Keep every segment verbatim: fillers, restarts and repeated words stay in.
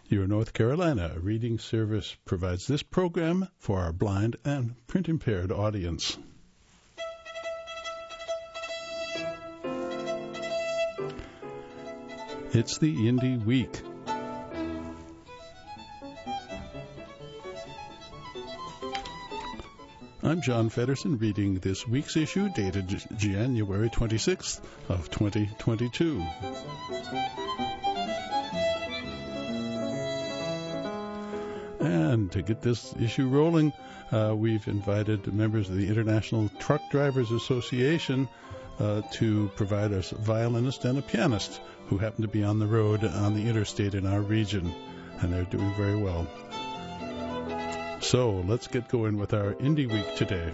Your North Carolina Reading Service provides this program for our blind and print-impaired audience. It's the Indie Week. I'm John Feddersen reading this week's issue dated January twenty-sixth of twenty twenty-two. And to get this issue rolling, uh, we've invited members of the International Truck Drivers Association uh, to provide us a violinist and a pianist who happen to be on the road on the interstate in our region, and they're doing very well. So let's get going with our Indie Week today.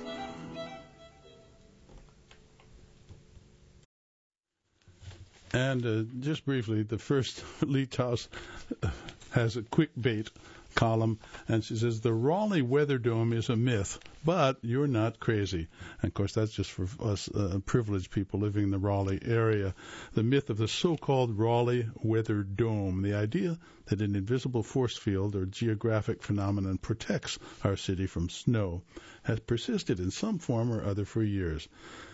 And uh, just briefly, the first Lee Toss has a quick bait column, and she says the Raleigh Weather Dome is a myth, but you're not crazy. And of course, that's just for us uh, privileged people living in the Raleigh area. The myth of the so-called Raleigh Weather Dome, the idea that an invisible force field or geographic phenomenon protects our city from snow, has persisted in some form or other for years.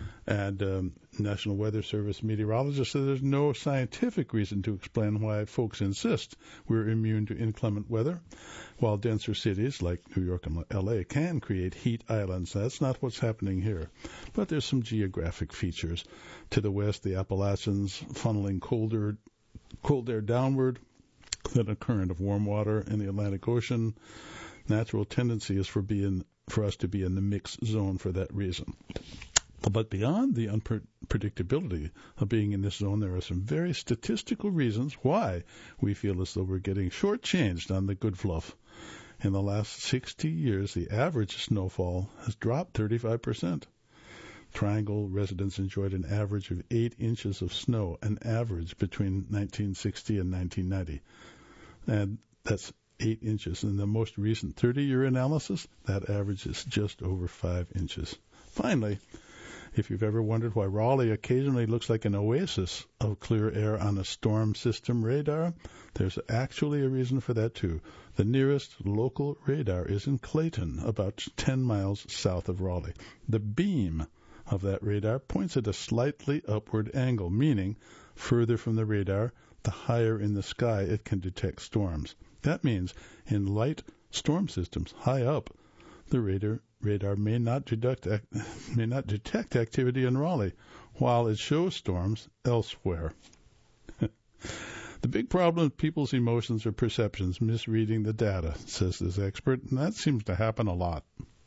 And um, National Weather Service meteorologists say there's no scientific reason to explain why folks insist we're immune to inclement weather, while denser cities like New York and L A can create heat islands. That's not what's happening here. But there's some geographic features. To the west, the Appalachians funneling colder, cold air downward, then a current of warm water in the Atlantic Ocean. Natural tendency is for being for us to be in the mixed zone for that reason. But beyond the unpredictability of being in this zone, there are some very statistical reasons why we feel as though we're getting shortchanged on the good fluff. In the last sixty years, the average snowfall has dropped thirty-five percent. Triangle residents enjoyed an average of eight inches of snow, an average between nineteen sixty and nineteen ninety. And that's eight inches. In the most recent thirty-year analysis, that average is just over five inches. Finally, if you've ever wondered why Raleigh occasionally looks like an oasis of clear air on a storm system radar, there's actually a reason for that too. The nearest local radar is in Clayton, about ten miles south of Raleigh. The beam of that radar points at a slightly upward angle, meaning further from the radar, the higher in the sky it can detect storms. That means in light storm systems high up, the radar radar may not detect may not detect activity in Raleigh, while it shows storms elsewhere. The big problem is people's emotions or perceptions misreading the data, says this expert, and that seems to happen a lot.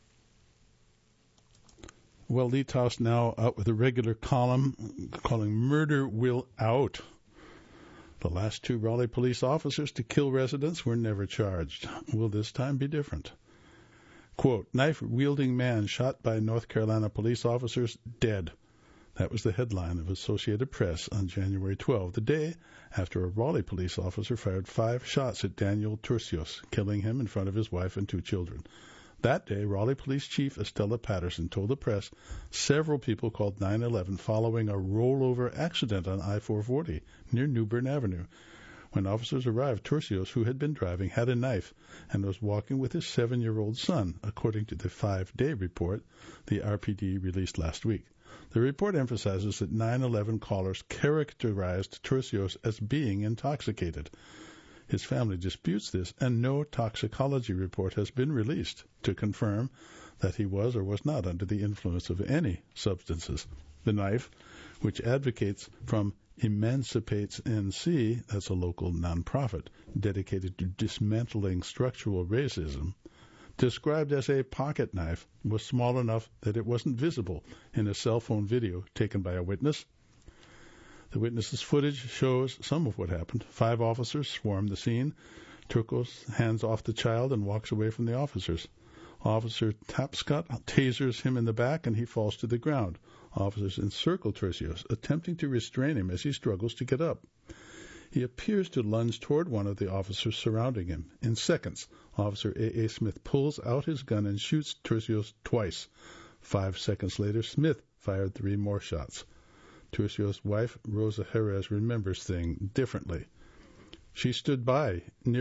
Well, Lee Toss now out with a regular column calling Murder Will Out. The last two Raleigh police officers to kill residents were never charged. Will this time be different? Quote, knife-wielding man shot by North Carolina police officers, dead. That was the headline of Associated Press on January twelfth, the day after a Raleigh police officer fired five shots at Daniel Turcios, killing him in front of his wife and two children. That day, Raleigh Police Chief Estella Patterson told the press several people called nine one one following a rollover accident on I four forty near New Bern Avenue. When officers arrived, Turcios, who had been driving, had a knife and was walking with his seven-year-old son, according to the five-day report the R P D released last week. The report emphasizes that nine one one callers characterized Turcios as being intoxicated. His family disputes this, and no toxicology report has been released to confirm that he was or was not under the influence of any substances. The knife, which advocates from Emancipates N C, that's a local nonprofit dedicated to dismantling structural racism, described as a pocket knife, was small enough that it wasn't visible in a cell phone video taken by a witness. The witness's footage shows some of what happened. Five officers swarm the scene. Turcos hands off the child and walks away from the officers. Officer Tapscott tasers him in the back and he falls to the ground. Officers encircle Turcios, attempting to restrain him as he struggles to get up. He appears to lunge toward one of the officers surrounding him. In seconds, Officer A A. Smith pulls out his gun and shoots Turcios twice. Five seconds later, Smith fired three more shots. Turcios' wife, Rosa Jerez, remembers things differently. She stood by near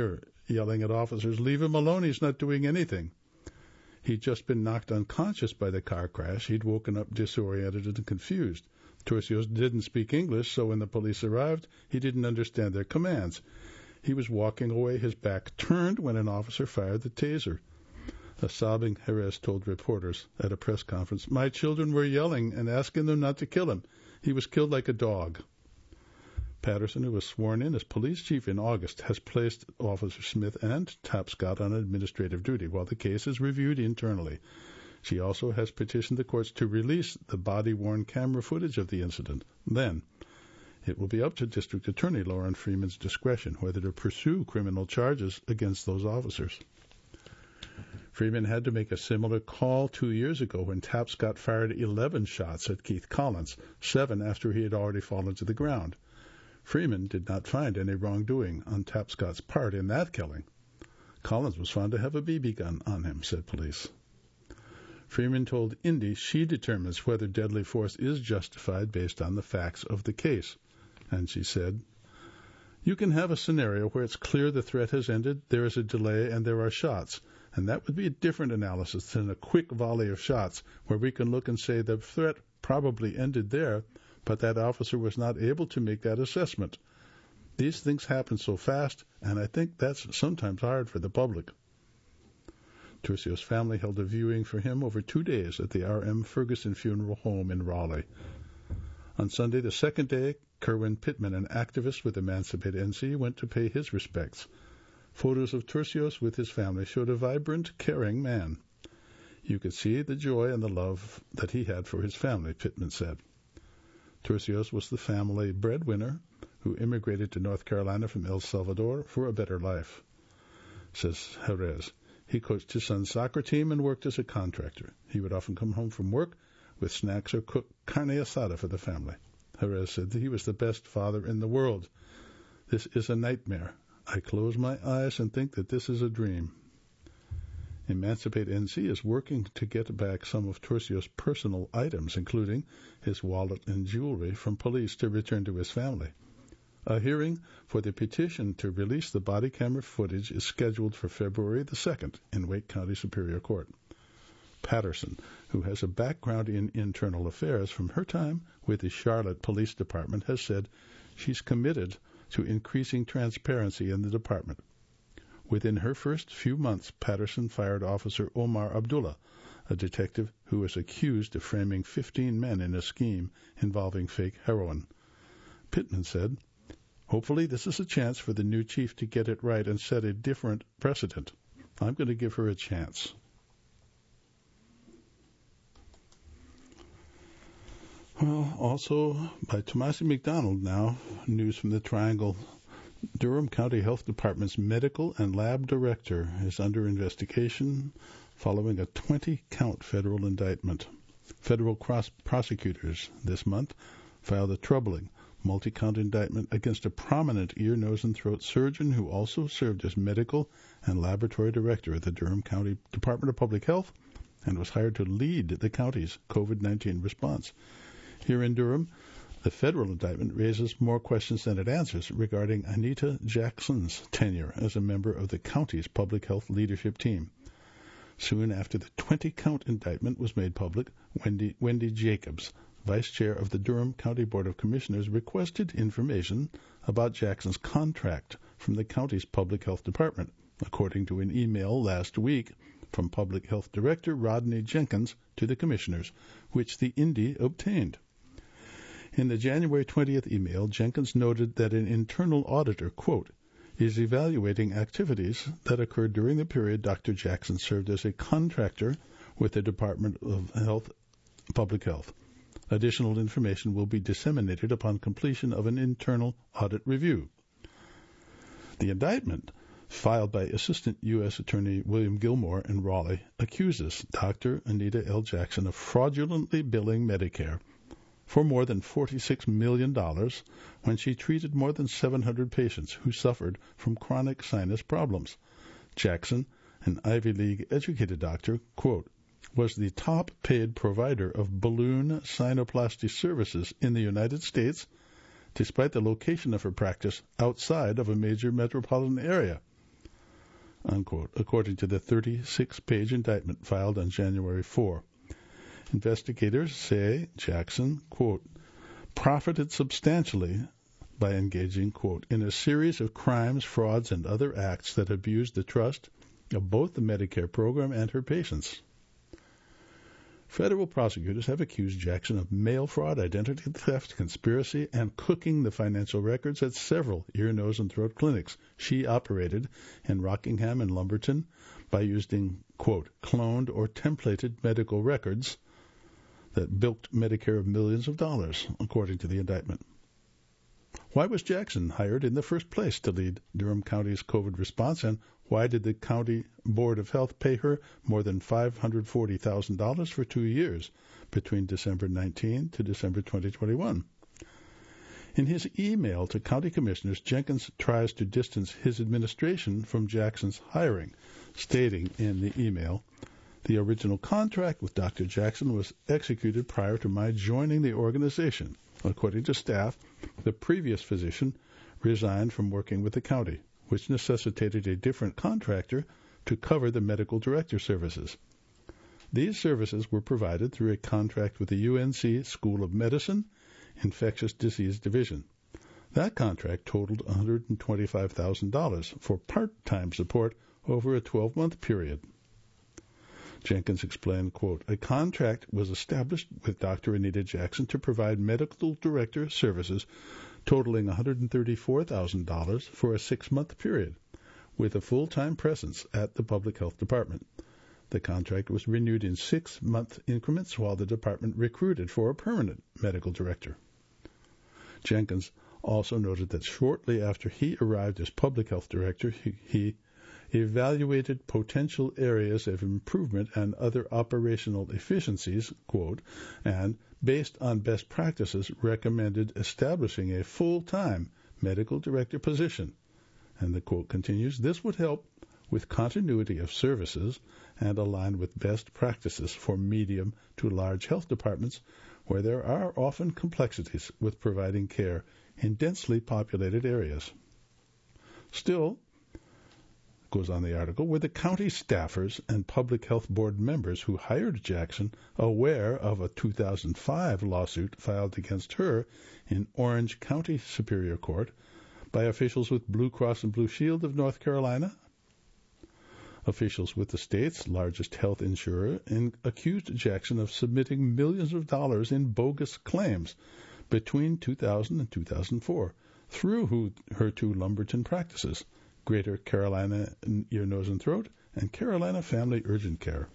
yelling at officers, "Leave him alone, he's not doing anything." He'd just been knocked unconscious by the car crash. He'd woken up disoriented and confused. Turcios didn't speak English, so when the police arrived, he didn't understand their commands. He was walking away, his back turned, when an officer fired the taser. A sobbing Jerez told reporters at a press conference, "My children were yelling and asking them not to kill him. He was killed like a dog." Patterson, who was sworn in as police chief in August, has placed Officer Smith and Tapscott on administrative duty while the case is reviewed internally. She also has petitioned the courts to release the body-worn camera footage of the incident. Then, it will be up to District Attorney Lauren Freeman's discretion whether to pursue criminal charges against those officers. Freeman had to make a similar call two years ago when Tapscott fired eleven shots at Keith Collins, seven after he had already fallen to the ground. Freeman did not find any wrongdoing on Tapscott's part in that killing. Collins was found to have a B B gun on him, said police. Freeman told Indy she determines whether deadly force is justified based on the facts of the case. And she said, "You can have a scenario where it's clear the threat has ended, there is a delay, and there are shots. And that would be a different analysis than a quick volley of shots where we can look and say the threat probably ended there, but that officer was not able to make that assessment. These things happen so fast, and I think that's sometimes hard for the public." Turcios' family held a viewing for him over two days at the R M Ferguson Funeral Home in Raleigh. On Sunday, the second day, Kerwin Pittman, an activist with Emancipate N C, went to pay his respects. Photos of Turcios with his family showed a vibrant, caring man. You could see the joy and the love that he had for his family, Pittman said. Turcios was the family breadwinner who immigrated to North Carolina from El Salvador for a better life. Says Jerez, he coached his son's soccer team and worked as a contractor. He would often come home from work with snacks or cook carne asada for the family. Jerez said that he was the best father in the world. This is a nightmare. I close my eyes and think that this is a dream. Emancipate N C is working to get back some of Turcios' personal items, including his wallet and jewelry, from police to return to his family. A hearing for the petition to release the body camera footage is scheduled for February the second in Wake County Superior Court. Patterson, who has a background in internal affairs from her time with the Charlotte Police Department, has said she's committed to increasing transparency in the department. Within her first few months, Patterson fired Officer Omar Abdullah, a detective who was accused of framing fifteen men in a scheme involving fake heroin. Pittman said, "Hopefully this is a chance for the new chief to get it right and set a different precedent. I'm going to give her a chance." Well, also by Tomasi McDonald now, news from the Triangle. Durham County Health Department's medical and lab director is under investigation following a twenty-count federal indictment. Federal cross prosecutors this month filed a troubling multi-count indictment against a prominent ear, nose, and throat surgeon who also served as medical and laboratory director at the Durham County Department of Public Health and was hired to lead the county's COVID nineteen response. Here in Durham, the federal indictment raises more questions than it answers regarding Anita Jackson's tenure as a member of the county's public health leadership team. Soon after the twenty-count indictment was made public, Wendy, Wendy Jacobs, vice chair of the Durham County Board of Commissioners, requested information about Jackson's contract from the county's public health department, according to an email last week from Public Health Director Rodney Jenkins to the commissioners, which the Indy obtained. In the January twentieth email, Jenkins noted that an internal auditor, quote, is evaluating activities that occurred during the period Doctor Jackson served as a contractor with the Department of Health, Public Health. Additional information will be disseminated upon completion of an internal audit review. The indictment, filed by Assistant U S Attorney William Gilmore in Raleigh, accuses Doctor Anita L. Jackson of fraudulently billing Medicare for more than forty-six million dollars when she treated more than seven hundred patients who suffered from chronic sinus problems. Jackson, an Ivy League-educated doctor, quote, was the top-paid provider of balloon sinuplasty services in the United States, despite the location of her practice outside of a major metropolitan area. unquote, according to the thirty-six page indictment filed on January fourth. Investigators say Jackson, quote, profited substantially by engaging, quote, in a series of crimes, frauds, and other acts that abused the trust of both the Medicare program and her patients. Federal prosecutors have accused Jackson of mail fraud, identity theft, conspiracy, and cooking the financial records at several ear, nose, and throat clinics she operated in Rockingham and Lumberton by using, quote, cloned or templated medical records that bilked Medicare of millions of dollars, according to the indictment. Why was Jackson hired in the first place to lead Durham County's COVID response, and why did the County Board of Health pay her more than five hundred forty thousand dollars for two years, between December nineteenth to December twenty twenty-one? In his email to county commissioners, Jenkins tries to distance his administration from Jackson's hiring, stating in the email, the original contract with Doctor Jackson was executed prior to my joining the organization. According to staff, the previous physician resigned from working with the county, which necessitated a different contractor to cover the medical director services. These services were provided through a contract with the U N C School of Medicine Infectious Disease Division. That contract totaled one hundred twenty-five thousand dollars for part-time support over a twelve-month period. Jenkins explained, quote, a contract was established with Doctor Anita Jackson to provide medical director services totaling one hundred thirty-four thousand dollars for a six-month period, with a full-time presence at the Public Health Department. The contract was renewed in six-month increments while the department recruited for a permanent medical director. Jenkins also noted that shortly after he arrived as Public Health Director, he, he evaluated potential areas of improvement and other operational efficiencies, quote, and, based on best practices, recommended establishing a full-time medical director position. And the quote continues, this would help with continuity of services and align with best practices for medium to large health departments where there are often complexities with providing care in densely populated areas. Still, goes on the article, were the county staffers and public health board members who hired Jackson aware of a two thousand five lawsuit filed against her in Orange County Superior Court by officials with Blue Cross and Blue Shield of North Carolina? Officials with the state's largest health insurer in, accused Jackson of submitting millions of dollars in bogus claims between two thousand and two thousand four through who, her two Lumberton practices, Greater Carolina Ear, Nose, and Throat, and Carolina Family Urgent Care.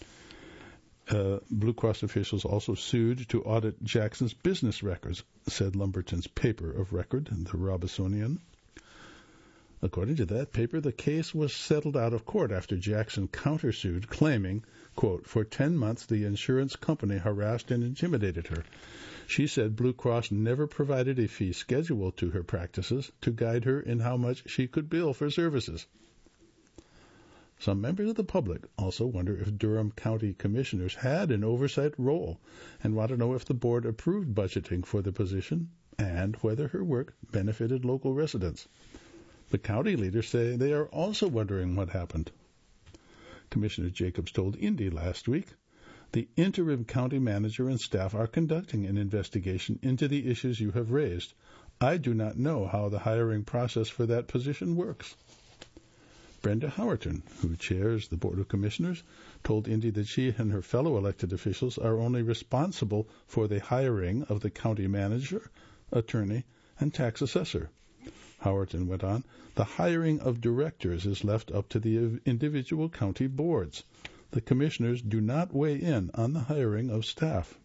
Uh, Blue Cross officials also sued to audit Jackson's business records, said Lumberton's paper of record, the Robisonian. According to that paper, the case was settled out of court after Jackson countersued, claiming, quote, for ten months the insurance company harassed and intimidated her. She said Blue Cross never provided a fee schedule to her practices to guide her in how much she could bill for services. Some members of the public also wonder if Durham County commissioners had an oversight role and want to know if the board approved budgeting for the position and whether her work benefited local residents. The county leaders say they are also wondering what happened. Commissioner Jacobs told Indy last week, the interim county manager and staff are conducting an investigation into the issues you have raised. I do not know how the hiring process for that position works. Brenda Howerton, who chairs the Board of Commissioners, told Indy that she and her fellow elected officials are only responsible for the hiring of the county manager, attorney, and tax assessor. Howerton went on, the hiring of directors is left up to the individual county boards. The commissioners do not weigh in on the hiring of staff.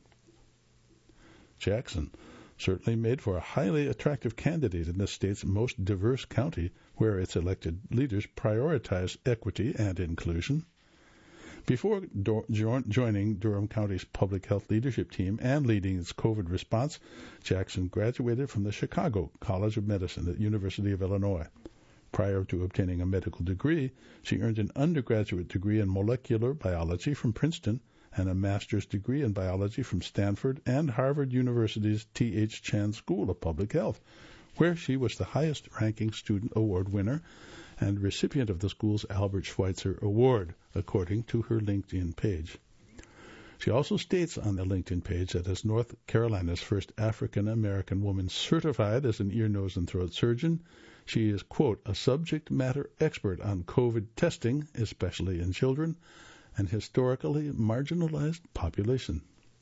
Jackson certainly made for a highly attractive candidate in the state's most diverse county, where its elected leaders prioritize equity and inclusion. Before do- jo- joining Durham County's public health leadership team and leading its COVID response, Jackson graduated from the Chicago College of Medicine at the University of Illinois. Prior to obtaining a medical degree, she earned an undergraduate degree in molecular biology from Princeton and a master's degree in biology from Stanford and Harvard University's T H Chan School of Public Health, where she was the highest-ranking student award winner and recipient of the school's Albert Schweitzer Award, according to her LinkedIn page. She also states on the LinkedIn page that as North Carolina's first African-American woman certified as an ear, nose, and throat surgeon, she is, quote, a subject matter expert on COVID testing, especially in children, and historically marginalized population.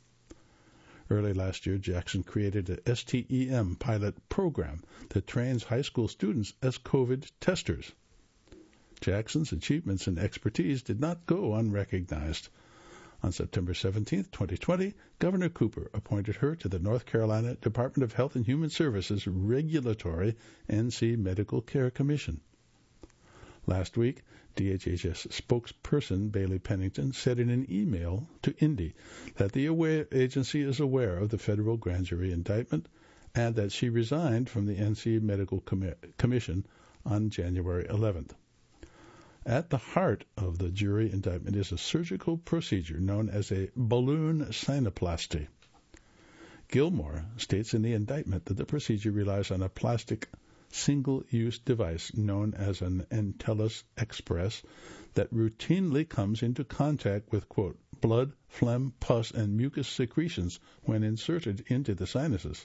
Early last year, Jackson created a S T E M pilot program that trains high school students as COVID testers. Jackson's achievements and expertise did not go unrecognized. On September seventeenth, twenty twenty, Governor Cooper appointed her to the North Carolina Department of Health and Human Services Regulatory N C Medical Care Commission. Last week, D H H S spokesperson Bailey Pennington said in an email to Indy that the agency is aware of the federal grand jury indictment and that she resigned from the N C Medical Com- Commission on January eleventh. At the heart of the jury indictment is a surgical procedure known as a balloon sinuplasty. Gilmore states in the indictment that the procedure relies on a plastic single-use device known as an Entellus Express that routinely comes into contact with, quote, blood, phlegm, pus, and mucus secretions when inserted into the sinuses.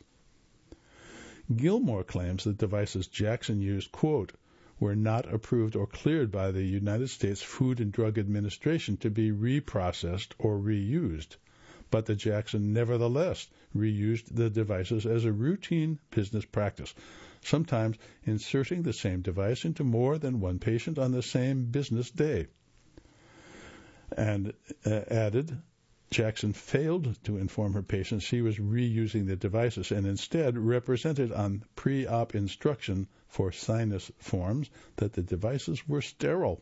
Gilmore claims the devices Jackson used, quote, were not approved or cleared by the United States Food and Drug Administration to be reprocessed or reused, but that Jackson nevertheless reused the devices as a routine business practice, sometimes inserting the same device into more than one patient on the same business day. And uh, added, Jackson failed to inform her patients she was reusing the devices and instead represented on pre-op instruction for sinus forms that the devices were sterile.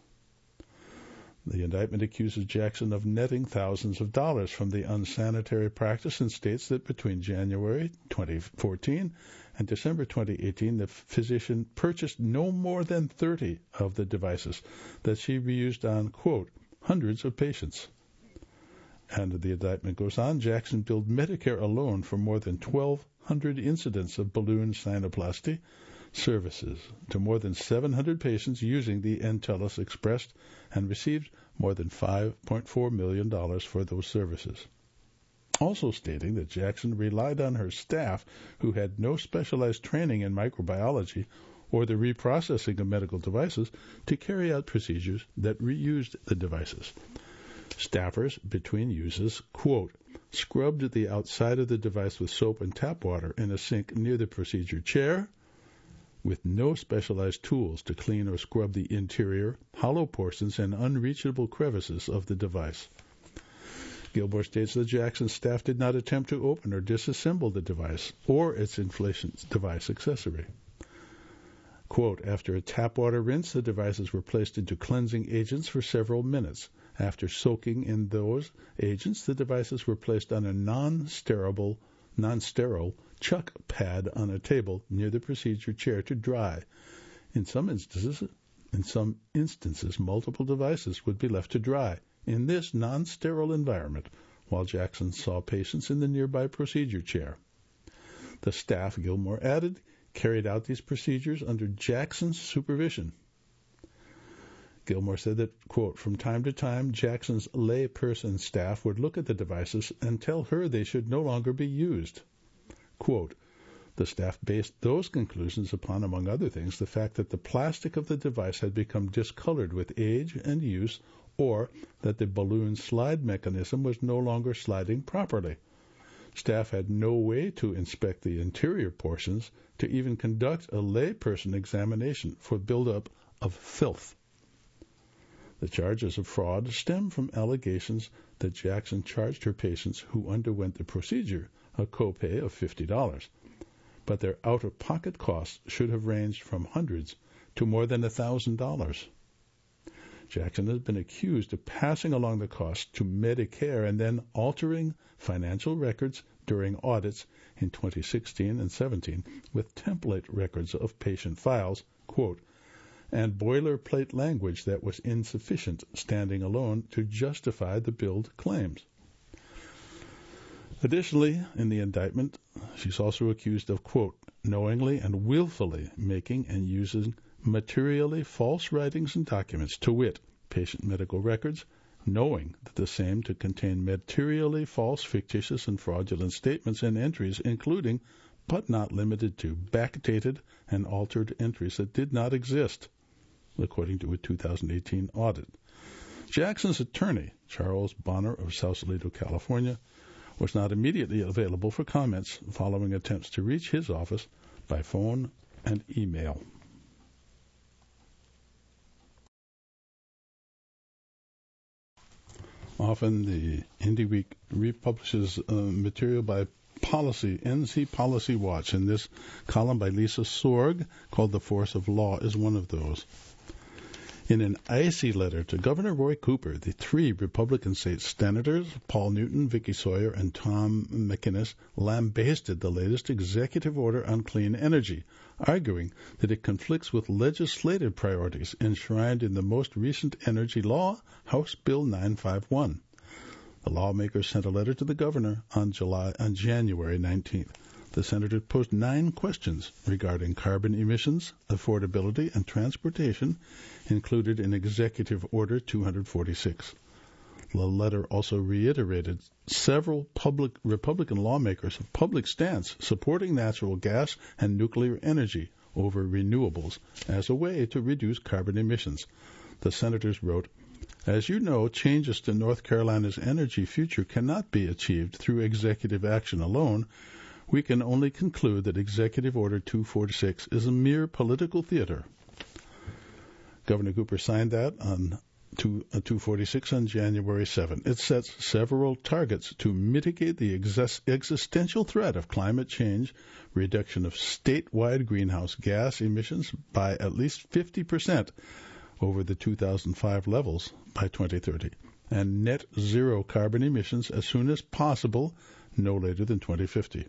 The indictment accuses Jackson of netting thousands of dollars from the unsanitary practice and states that between January twenty fourteen and December twenty eighteen, the physician purchased no more than thirty of the devices that she reused on, quote, hundreds of patients. And the indictment goes on, Jackson billed Medicare alone for more than twelve hundred incidents of balloon sinuplasty services to more than seven hundred patients using the Entellus Express and received more than five point four million dollars for those services. Also stating that Jackson relied on her staff, who had no specialized training in microbiology or the reprocessing of medical devices, to carry out procedures that reused the devices. Staffers, between uses, quote, scrubbed the outside of the device with soap and tap water in a sink near the procedure chair, with no specialized tools to clean or scrub the interior, hollow portions, and unreachable crevices of the device. Gilmore states that Jackson's staff did not attempt to open or disassemble the device or its inflation device accessory. Quote, after a tap water rinse, the devices were placed into cleansing agents for several minutes. After soaking in those agents, the devices were placed on a non-sterile, non-sterile chuck pad on a table near the procedure chair to dry. In some instances, in some instances, multiple devices would be left to dry in this non-sterile environment while Jackson saw patients in the nearby procedure chair. The staff, Gilmore added, carried out these procedures under Jackson's supervision. Gilmore said that, quote, from time to time, Jackson's layperson staff would look at the devices and tell her they should no longer be used. Quote, the staff based those conclusions upon, among other things, the fact that the plastic of the device had become discolored with age and use, or that the balloon slide mechanism was no longer sliding properly. Staff had no way to inspect the interior portions to even conduct a layperson examination for buildup of filth. The charges of fraud stem from allegations that Jackson charged her patients who underwent the procedure a copay of fifty dollars, but their out-of-pocket costs should have ranged from hundreds to more than one thousand dollars. Jackson has been accused of passing along the costs to Medicare and then altering financial records during audits in twenty sixteen and seventeen with template records of patient files, quote, and boilerplate language that was insufficient standing alone to justify the billed claims. Additionally, in the indictment, she's also accused of, quote, knowingly and willfully making and using materially false writings and documents, to wit, patient medical records, knowing that the same to contain materially false, fictitious, and fraudulent statements and entries, including, but not limited to, backdated and altered entries that did not exist, according to a two thousand eighteen audit. Jackson's attorney, Charles Bonner of Sausalito, California, was not immediately available for comments following attempts to reach his office by phone and email. Often the Indie Week republishes uh, material by Policy, N C Policy Watch, and this column by Lisa Sorg, called The Force of Law, is one of those. In an icy letter to Governor Roy Cooper, the three Republican state senators, Paul Newton, Vicky Sawyer, and Tom McInnes, lambasted the latest executive order on clean energy, arguing that it conflicts with legislative priorities enshrined in the most recent energy law, House Bill nine fifty-one. The lawmakers sent a letter to the governor on July on January nineteenth. The senators posed nine questions regarding carbon emissions, affordability, and transportation included in Executive Order two forty-six. The letter also reiterated several public Republican lawmakers' public stance supporting natural gas and nuclear energy over renewables as a way to reduce carbon emissions. The senators wrote, "As you know, changes to North Carolina's energy future cannot be achieved through executive action alone. We can only conclude that Executive Order two forty-six is a mere political theater." Governor Cooper signed that on two forty-six on January seventh. It sets several targets to mitigate the exis- existential threat of climate change, reduction of statewide greenhouse gas emissions by at least fifty percent over the two thousand five levels by twenty thirty, and net zero carbon emissions as soon as possible, no later than twenty fifty.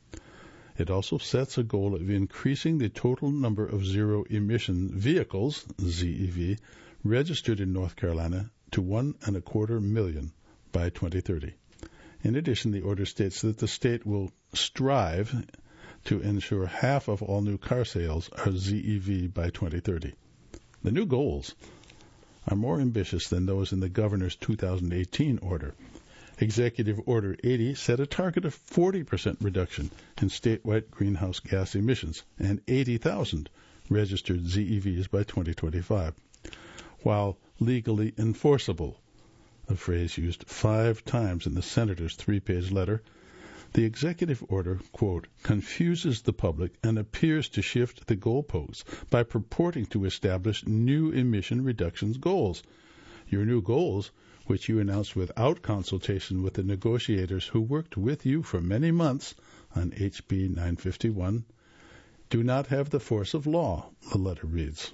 It also sets a goal of increasing the total number of zero-emission vehicles, Z E V, registered in North Carolina to one and a quarter million by twenty thirty. In addition, the order states that the state will strive to ensure half of all new car sales are Z E V by twenty thirty. The new goals are more ambitious than those in the governor's two thousand eighteen order. Executive Order eighty set a target of forty percent reduction in statewide greenhouse gas emissions and eighty thousand registered Z E Vs by twenty twenty-five, while legally enforceable, a phrase used five times in the senator's three-page letter. The executive order, quote, confuses the public and appears to shift the goalposts by purporting to establish new emission reductions goals. Your new goals, which you announced without consultation with the negotiators who worked with you for many months on H B nine fifty-one, do not have the force of law, the letter reads.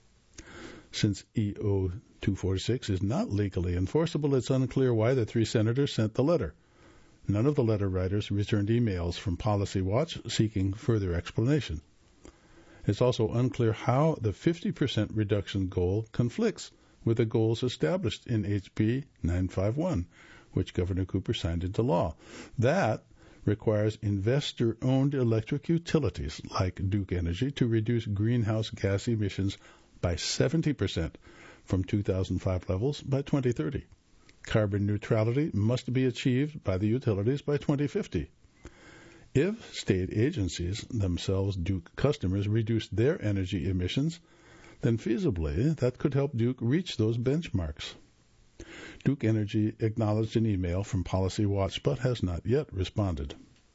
Since E O two forty-six is not legally enforceable, it's unclear why the three senators sent the letter. None of the letter writers returned emails from Policy Watch seeking further explanation. It's also unclear how the fifty percent reduction goal conflicts with the goals established in H B nine fifty-one, which Governor Cooper signed into law. That requires investor-owned electric utilities like Duke Energy to reduce greenhouse gas emissions by seventy percent from two thousand five levels by twenty thirty. Carbon neutrality must be achieved by the utilities by twenty fifty. If state agencies, themselves Duke customers, reduce their energy emissions, then feasibly that could help Duke reach those benchmarks. Duke Energy acknowledged an email from Policy Watch but has not yet responded.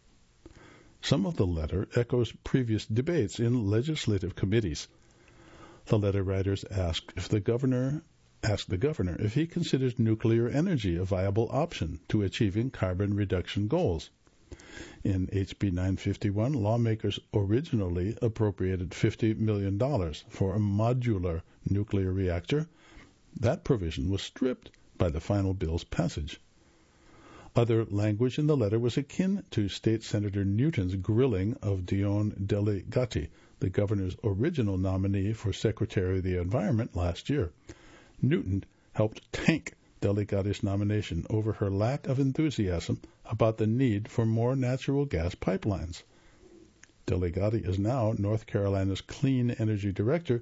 Some of the letter echoes previous debates in legislative committees. The letter writers asked if the governor asked the governor if he considers nuclear energy a viable option to achieving carbon reduction goals. In H B nine fifty-one, lawmakers originally appropriated fifty million dollars for a modular nuclear reactor. That provision was stripped by the final bill's passage. Other language in the letter was akin to State Senator Newton's grilling of Dion Delegati, the governor's original nominee for Secretary of the Environment last year. Newton helped tank Delegati's nomination over her lack of enthusiasm about the need for more natural gas pipelines. Delegati is now North Carolina's Clean Energy Director,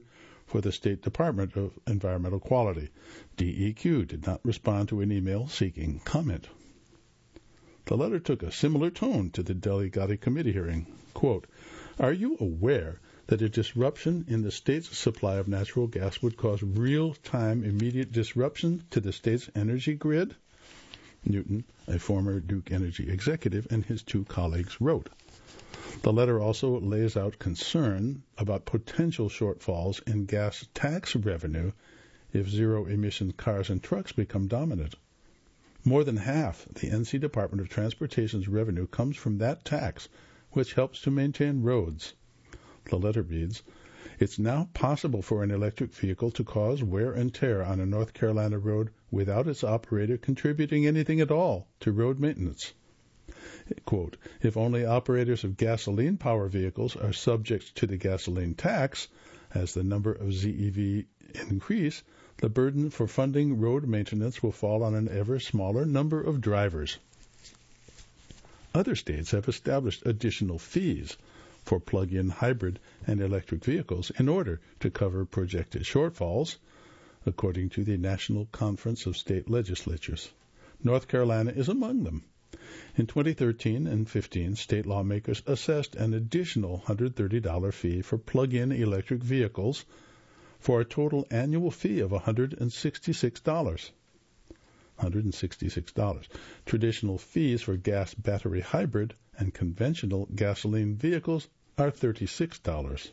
for the State Department of Environmental Quality. D E Q did not respond to an email seeking comment. The letter took a similar tone to the Delhi Ghazi committee hearing. Quote, "Are you aware that a disruption in the state's supply of natural gas would cause real-time immediate disruption to the state's energy grid?" Newton, a former Duke Energy executive, and his two colleagues wrote. The letter also lays out concern about potential shortfalls in gas tax revenue if zero-emission cars and trucks become dominant. More than half the N C Department of Transportation's revenue comes from that tax, which helps to maintain roads. The letter reads, "It's now possible for an electric vehicle to cause wear and tear on a North Carolina road without its operator contributing anything at all to road maintenance." Quote, "If only operators of gasoline power vehicles are subject to the gasoline tax, as the number of Z E V increase, the burden for funding road maintenance will fall on an ever smaller number of drivers." Other states have established additional fees for plug-in hybrid and electric vehicles in order to cover projected shortfalls, according to the National Conference of State Legislatures. North Carolina is among them. In twenty thirteen and fifteen, state lawmakers assessed an additional one hundred thirty dollars fee for plug-in electric vehicles for a total annual fee of one hundred sixty-six dollars. one hundred sixty-six dollars. Traditional fees for gas battery hybrid and conventional gasoline vehicles are thirty-six dollars.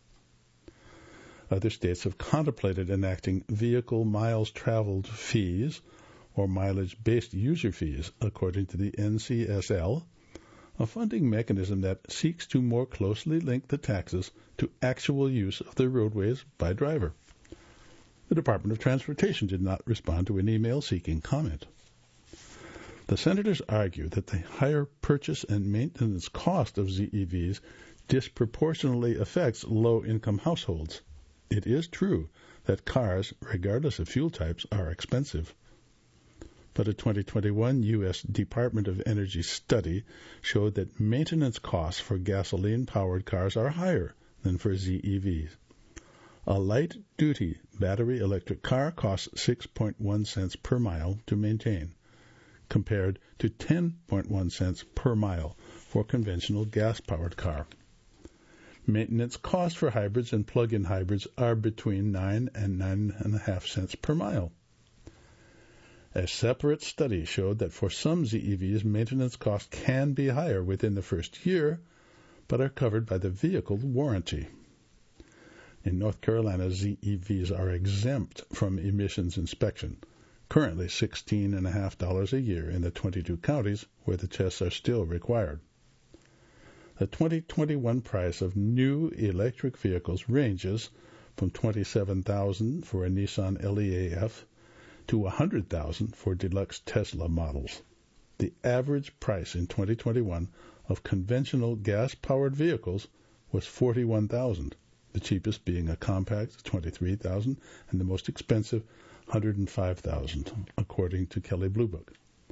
Other states have contemplated enacting vehicle miles traveled fees or mileage-based user fees, according to the N C S L, a funding mechanism that seeks to more closely link the taxes to actual use of the roadways by driver. The Department of Transportation did not respond to an email seeking comment. The senators argue that the higher purchase and maintenance cost of Z E Vs disproportionately affects low-income households. It is true that cars, regardless of fuel types, are expensive. But a twenty twenty-one U S Department of Energy study showed that maintenance costs for gasoline-powered cars are higher than for Z E Vs. A light-duty battery electric car costs six point one cents per mile to maintain, compared to ten point one cents per mile for a conventional gas-powered car. Maintenance costs for hybrids and plug-in hybrids are between nine and nine point five cents per mile. A separate study showed that for some Z E Vs, maintenance costs can be higher within the first year, but are covered by the vehicle warranty. In North Carolina, Z E Vs are exempt from emissions inspection, currently sixteen point five dollars a year in the twenty-two counties where the tests are still required. The twenty twenty-one price of new electric vehicles ranges from twenty-seven thousand dollars for a Nissan Leaf to one hundred thousand dollars for deluxe Tesla models. The average price in twenty twenty-one of conventional gas-powered vehicles was forty-one thousand dollars, the cheapest being a compact, twenty-three thousand dollars, and the most expensive, one hundred five thousand dollars, according to Kelley Blue Book.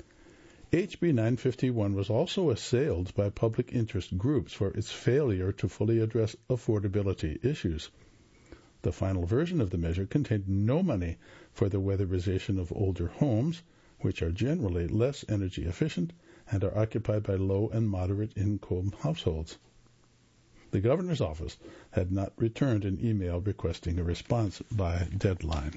H B nine fifty-one was also assailed by public interest groups for its failure to fully address affordability issues. The final version of the measure contained no money for the weatherization of older homes, which are generally less energy efficient and are occupied by low and moderate income households. The governor's office had not returned an email requesting a response by deadline.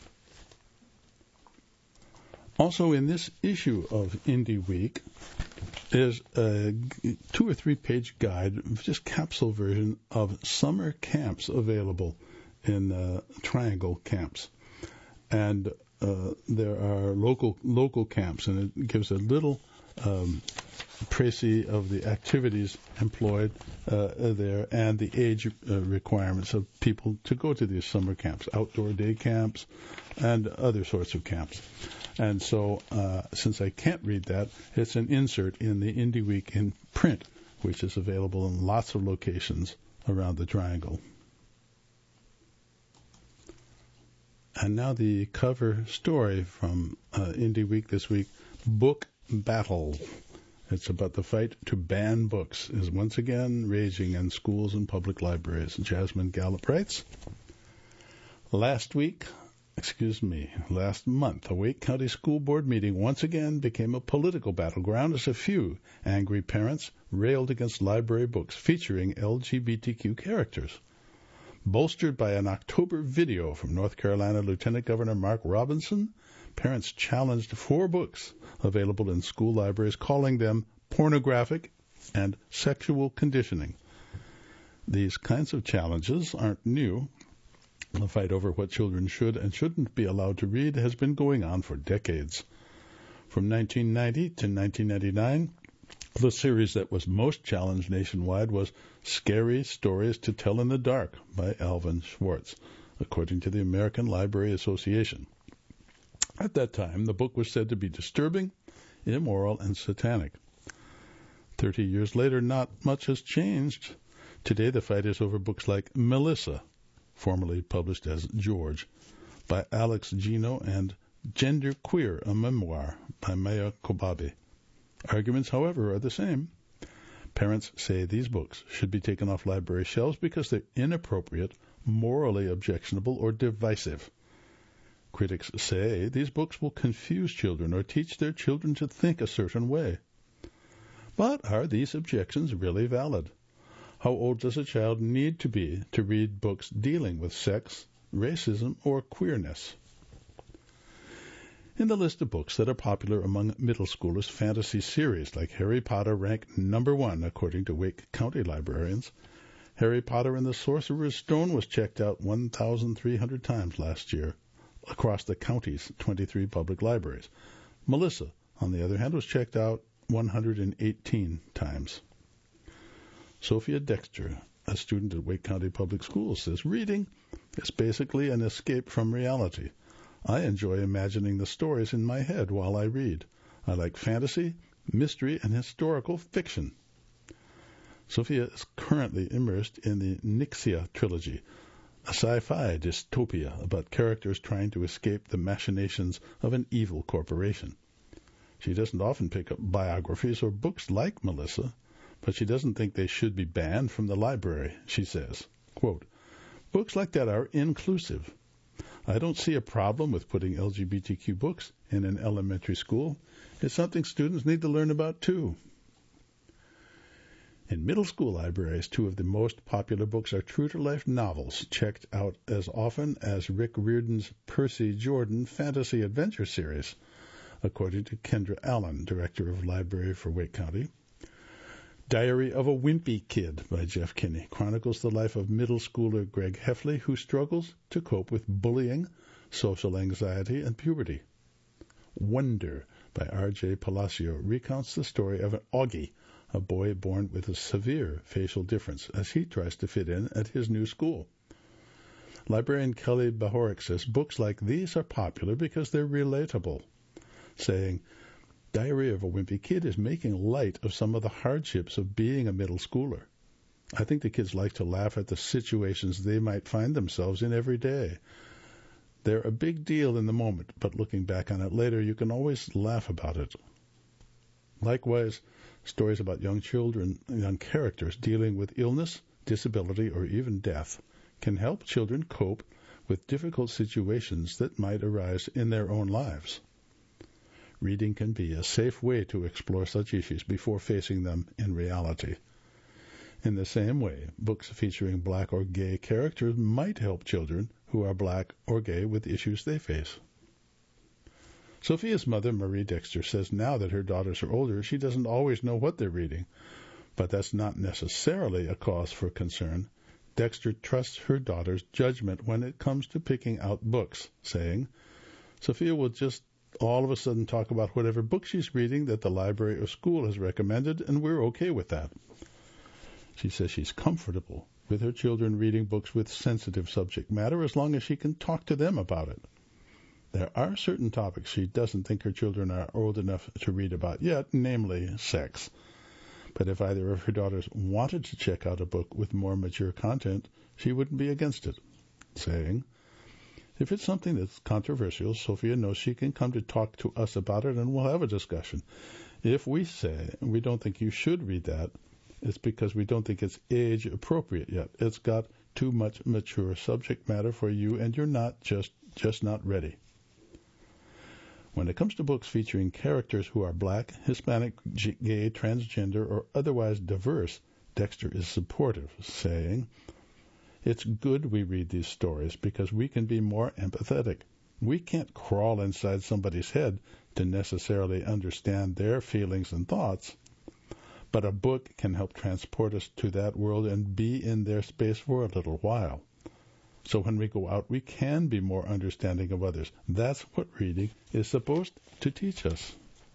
Also in this issue of Indie Week is a two or three page guide, just capsule version of summer camps available in uh, Triangle camps. And uh, there are local local camps, and it gives a little um, précis of the activities employed uh, there and the age uh, requirements of people to go to these summer camps, outdoor day camps, and other sorts of camps. And so, uh, since I can't read that, it's an insert in the Indie Week in print, which is available in lots of locations around the Triangle. And now the cover story from uh, Indie Week this week, Book Battle. It's about the fight to ban books is once again raging in schools and public libraries. Jasmine Gallup writes, Last week, excuse me, last month, a Wake County School Board meeting once again became a political battleground as a few angry parents railed against library books featuring L G B T Q characters. Bolstered by an October video from North Carolina Lieutenant Governor Mark Robinson, parents challenged four books available in school libraries, calling them pornographic and sexual conditioning. These kinds of challenges aren't new. The fight over what children should and shouldn't be allowed to read has been going on for decades. From nineteen ninety to nineteen ninety-nine, the series that was most challenged nationwide was Scary Stories to Tell in the Dark by Alvin Schwartz, according to the American Library Association. At that time, the book was said to be disturbing, immoral, and satanic. Thirty years later, not much has changed. Today, the fight is over books like Melissa, formerly published as George, by Alex Gino, and Gender Queer, a memoir by Maya Kobabe. Arguments, however, are the same. Parents say these books should be taken off library shelves because they're inappropriate, morally objectionable, or divisive. Critics say these books will confuse children or teach their children to think a certain way. But are these objections really valid? How old does a child need to be to read books dealing with sex, racism, or queerness? In the list of books that are popular among middle schoolers, fantasy series like Harry Potter rank number one, according to Wake County librarians. Harry Potter and the Sorcerer's Stone was checked out one thousand three hundred times last year across the county's twenty-three public libraries. Melissa, on the other hand, was checked out one hundred eighteen times. Sophia Dexter, a student at Wake County Public Schools, says, reading is basically an escape from reality. I enjoy imagining the stories in my head while I read. I like fantasy, mystery, and historical fiction. Sophia is currently immersed in the Nixia trilogy, a sci-fi dystopia about characters trying to escape the machinations of an evil corporation. She doesn't often pick up biographies or books like Melissa, but she doesn't think they should be banned from the library, she says. Quote, books like that are inclusive. I don't see a problem with putting L G B T Q books in an elementary school. It's something students need to learn about, too. In middle school libraries, two of the most popular books are true-to-life novels, checked out as often as Rick Riordan's Percy Jordan fantasy adventure series, according to Kendra Allen, Director of Library for Wake County. Diary of a Wimpy Kid by Jeff Kinney chronicles the life of middle schooler Greg Heffley, who struggles to cope with bullying, social anxiety, and puberty. Wonder by R J Palacio recounts the story of an Augie, a boy born with a severe facial difference, as he tries to fit in at his new school. Librarian Kelly Bahoric says books like these are popular because they're relatable, saying, Diary of a Wimpy Kid is making light of some of the hardships of being a middle schooler. I think the kids like to laugh at the situations they might find themselves in every day. They're a big deal in the moment, but looking back on it later, you can always laugh about it. Likewise, stories about young children, young characters dealing with illness, disability, or even death can help children cope with difficult situations that might arise in their own lives. Reading can be a safe way to explore such issues before facing them in reality. In the same way, books featuring black or gay characters might help children who are black or gay with issues they face. Sophia's mother, Marie Dexter, says now that her daughters are older, she doesn't always know what they're reading, but that's not necessarily a cause for concern. Dexter trusts her daughter's judgment when it comes to picking out books, saying, Sophia will just all of a sudden talk about whatever book she's reading that the library or school has recommended, and we're okay with that. She says she's comfortable with her children reading books with sensitive subject matter as long as she can talk to them about it. There are certain topics she doesn't think her children are old enough to read about yet, namely sex. But if either of her daughters wanted to check out a book with more mature content, she wouldn't be against it, saying, if it's something that's controversial, Sophia knows she can come to talk to us about it and we'll have a discussion. If we say we don't think you should read that, it's because we don't think it's age appropriate yet. It's got too much mature subject matter for you, and you're not just just not ready. When it comes to books featuring characters who are black, Hispanic, gay, transgender, or otherwise diverse, Dexter is supportive, saying, "It's good we read these stories because we can be more empathetic. We can't crawl inside somebody's head to necessarily understand their feelings and thoughts, but a book can help transport us to that world and be in their space for a little while. So when we go out, we can be more understanding of others. That's what reading is supposed to teach us."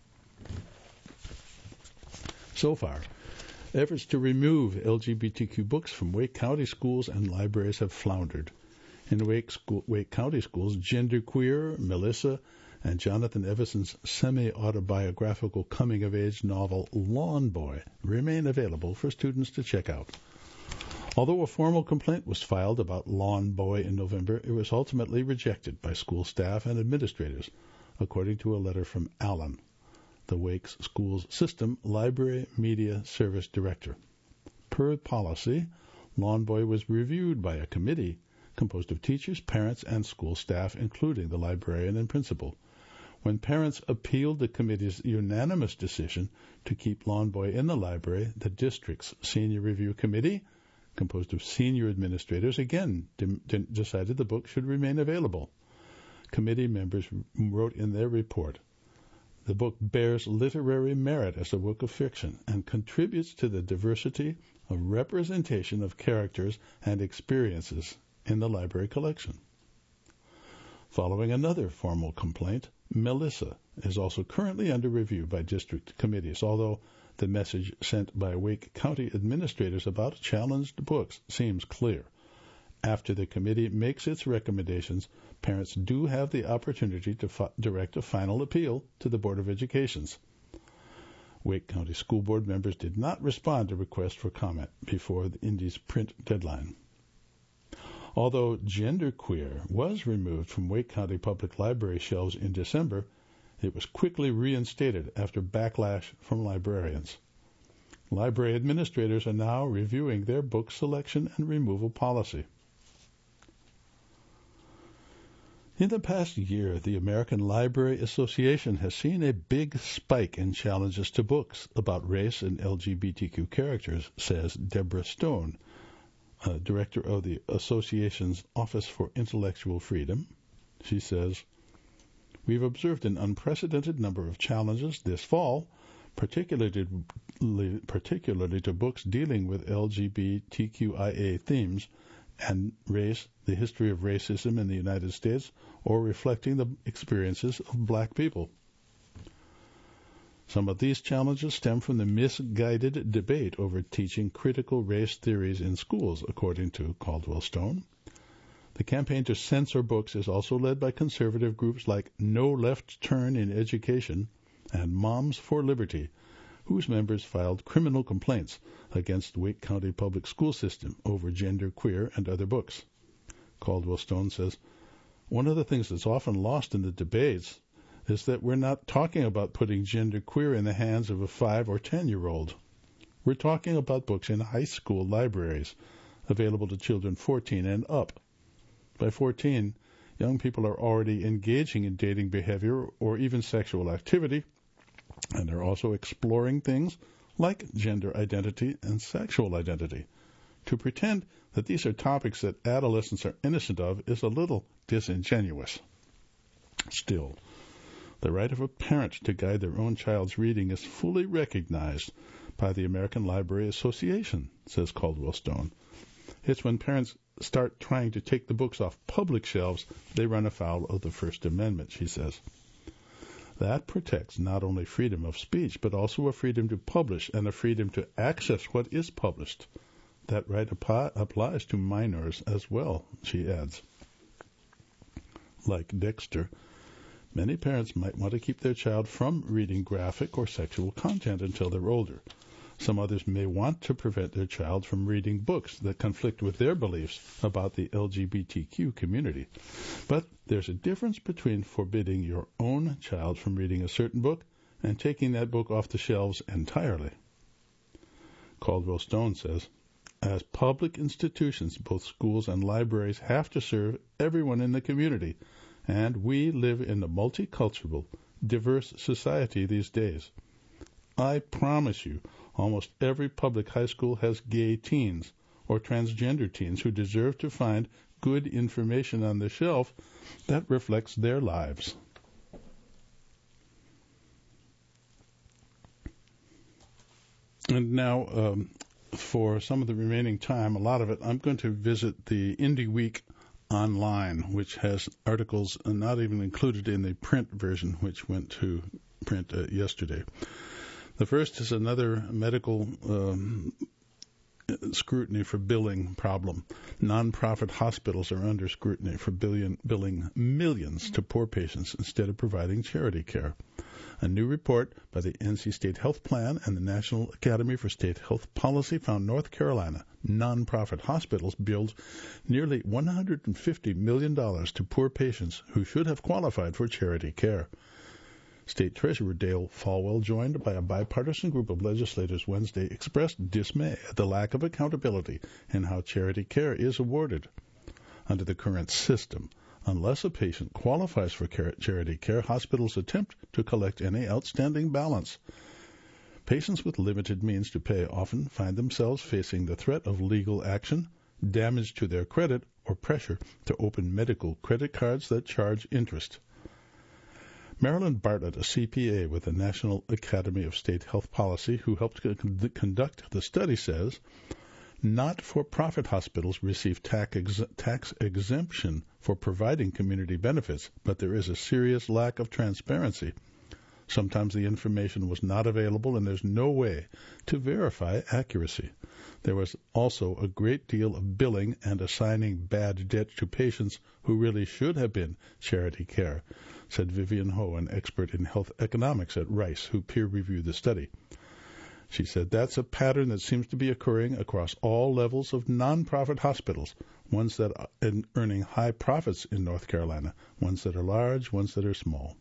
So far, efforts to remove L G B T Q books from Wake County schools and libraries have floundered. In Wake, school, Wake County schools, Genderqueer, Melissa, and Jonathan Everson's semi-autobiographical coming-of-age novel Lawn Boy remain available for students to check out. Although a formal complaint was filed about Lawn Boy in November, it was ultimately rejected by school staff and administrators, according to a letter from Allen, the Wake Schools System Library Media Service Director. Per policy, Lawn Boy was reviewed by a committee composed of teachers, parents, and school staff, including the librarian and principal. When parents appealed the committee's unanimous decision to keep Lawn Boy in the library, the district's senior review committee, composed of senior administrators, again de- de- decided the book should remain available. Committee members wrote in their report, "The book bears literary merit as a work of fiction and contributes to the diversity of representation of characters and experiences in the library collection." Following another formal complaint, Melissa is also currently under review by district committees, although the message sent by Wake County administrators about challenged books seems clear. After the committee makes its recommendations, parents do have the opportunity to fi- direct a final appeal to the Board of Education. Wake County School Board members did not respond to requests for comment before the Indy's print deadline. Although Genderqueer was removed from Wake County Public Library shelves in December, it was quickly reinstated after backlash from librarians. Library administrators are now reviewing their book selection and removal policy. In the past year, the American Library Association has seen a big spike in challenges to books about race and L G B T Q characters, says Deborah Stone, uh, director of the association's Office for Intellectual Freedom. She says, "We've observed an unprecedented number of challenges this fall, particularly, particularly to books dealing with L G B T Q I A themes and race, the history of racism in the United States, or reflecting the experiences of black people. Some of these challenges stem from the misguided debate over teaching critical race theories in schools, according to Caldwell Stone. The campaign to censor books is also led by conservative groups like No Left Turn in Education and Moms for Liberty, whose members filed criminal complaints against the Wake County Public School System over Genderqueer and other books." Caldwell Stone says, "One of the things that's often lost in the debates is that we're not talking about putting Genderqueer in the hands of a five or ten-year-old. We're talking about books in high school libraries available to children fourteen and up. By fourteen, young people are already engaging in dating behavior or even sexual activity, and they're also exploring things like gender identity and sexual identity. To pretend that these are topics that adolescents are innocent of is a little disingenuous. Still, the right of a parent to guide their own child's reading is fully recognized by the American Library Association," says Caldwell Stone. "It's when parents start trying to take the books off public shelves they run afoul of the First Amendment," she says. That protects not only freedom of speech, but also a freedom to publish and a freedom to access what is published. That right ap- applies to minors as well, she adds. Like Dexter, many parents might want to keep their child from reading graphic or sexual content until they're older. Some others may want to prevent their child from reading books that conflict with their beliefs about the L G B T Q community. But there's a difference between forbidding your own child from reading a certain book and taking that book off the shelves entirely. Caldwell Stone says, As public institutions, both schools and libraries have to serve everyone in the community, and we live in a multicultural, diverse society these days. I promise you, almost every public high school has gay teens or transgender teens who deserve to find good information on the shelf that reflects their lives. And now, um, for some of the remaining time, a lot of it, I'm going to visit the Indie Week online, which has articles not even included in the print version, which went to print uh, yesterday. The first is another medical um, scrutiny for billing problem. Nonprofit hospitals are under scrutiny for billion, billing millions to poor patients instead of providing charity care. A new report by the N C State Health Plan and the National Academy for State Health Policy found North Carolina nonprofit hospitals billed nearly one hundred fifty million dollars to poor patients who should have qualified for charity care. State Treasurer Dale Folwell, joined by a bipartisan group of legislators Wednesday, expressed dismay at the lack of accountability in how charity care is awarded. Under the current system, unless a patient qualifies for charity care, hospitals attempt to collect any outstanding balance. Patients with limited means to pay often find themselves facing the threat of legal action, damage to their credit, or pressure to open medical credit cards that charge interest. Marilyn Bartlett, a C P A with the National Academy of State Health Policy, who helped conduct the study, says not-for-profit hospitals receive tax, ex- tax exemption for providing community benefits, but there is a serious lack of transparency. Sometimes the information was not available, and there's no way to verify accuracy. There was also a great deal of billing and assigning bad debt to patients who really should have been charity care, said Vivian Ho, an expert in health economics at Rice, who peer-reviewed the study. She said that's a pattern that seems to be occurring across all levels of nonprofit hospitals, ones that are earning high profits in North Carolina, ones that are large, ones that are small.